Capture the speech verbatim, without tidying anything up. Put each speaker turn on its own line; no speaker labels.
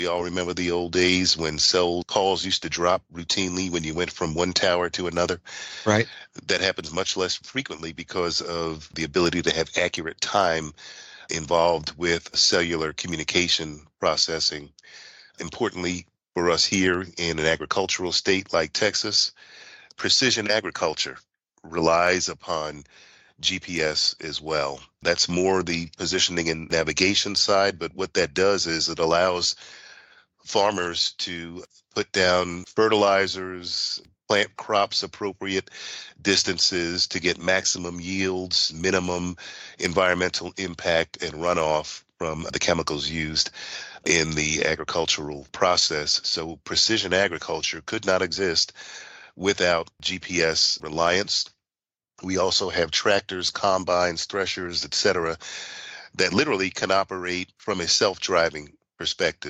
We all remember the old days when cell calls used to drop routinely when you went from one tower to another.
Right.
That happens much less frequently because of the ability to have accurate time involved with cellular communication processing. Importantly, for us here in an agricultural state like Texas, precision agriculture relies upon G P S as well. That's more the positioning and navigation side, but what that does is it allows farmers to put down fertilizers, plant crops appropriate distances to get maximum yields, minimum environmental impact, and runoff from the chemicals used in the agricultural process. So precision agriculture could not exist without G P S reliance. We also have tractors, combines, threshers, et cetera, that literally can operate from a self-driving perspective.